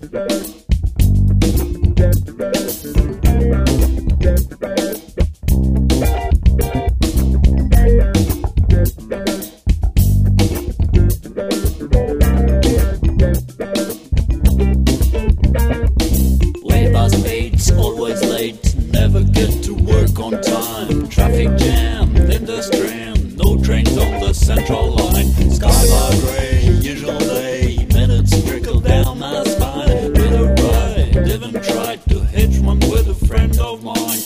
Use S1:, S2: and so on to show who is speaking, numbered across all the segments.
S1: Late bus mates, always late, never get to work on time. Traffic jam in the Strand, no trains on the Central Line. Skyline grey, usual day, minutes trickle down my spine. With a ride, even tried to hitch one with a friend of mine.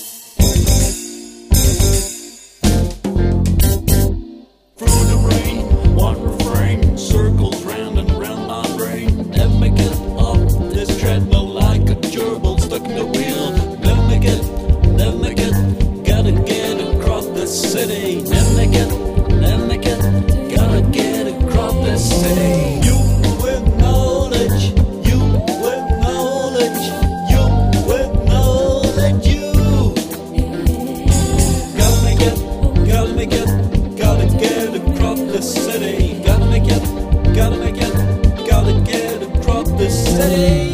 S1: Through the rain, one refrain circles round and round my brain. Never make it up this treadmill like a gerbil stuck in the wheel. Never make it, gotta get across the city. Never make it, gotta get across the city. You with knowledge, you with knowledge, you with knowledge, you. Gotta make it, gotta get across the city. Gotta make it, gotta get across the city.